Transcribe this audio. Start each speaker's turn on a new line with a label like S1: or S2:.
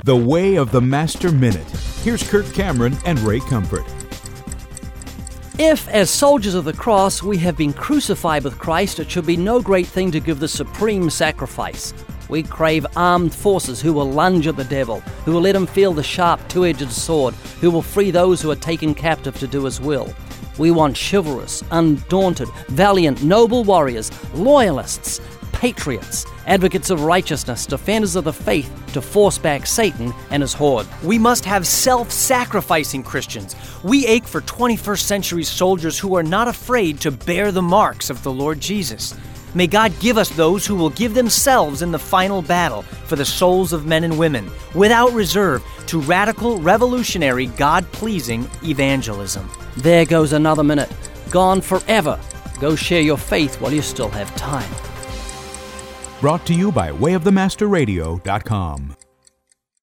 S1: The Way of the Master Minute. Here's Kirk Cameron and Ray Comfort.
S2: If, as soldiers of the cross, we have been crucified with Christ, it should be no great thing to give the supreme sacrifice. We crave armed forces who will lunge at the devil, who will let him feel the sharp two-edged sword, who will free those who are taken captive to do his will. We want chivalrous, undaunted, valiant, noble warriors, loyalists, patriots, advocates of righteousness, defenders of the faith to force back Satan and his horde.
S3: We must have self-sacrificing Christians. We ache for 21st century soldiers who are not afraid to bear the marks of the Lord Jesus. May God give us those who will give themselves in the final battle for the souls of men and women, without reserve, to radical, revolutionary, God-pleasing evangelism.
S2: There goes another minute, gone forever. Go share your faith while you still have time.
S1: Brought to you by wayofthemasterradio.com.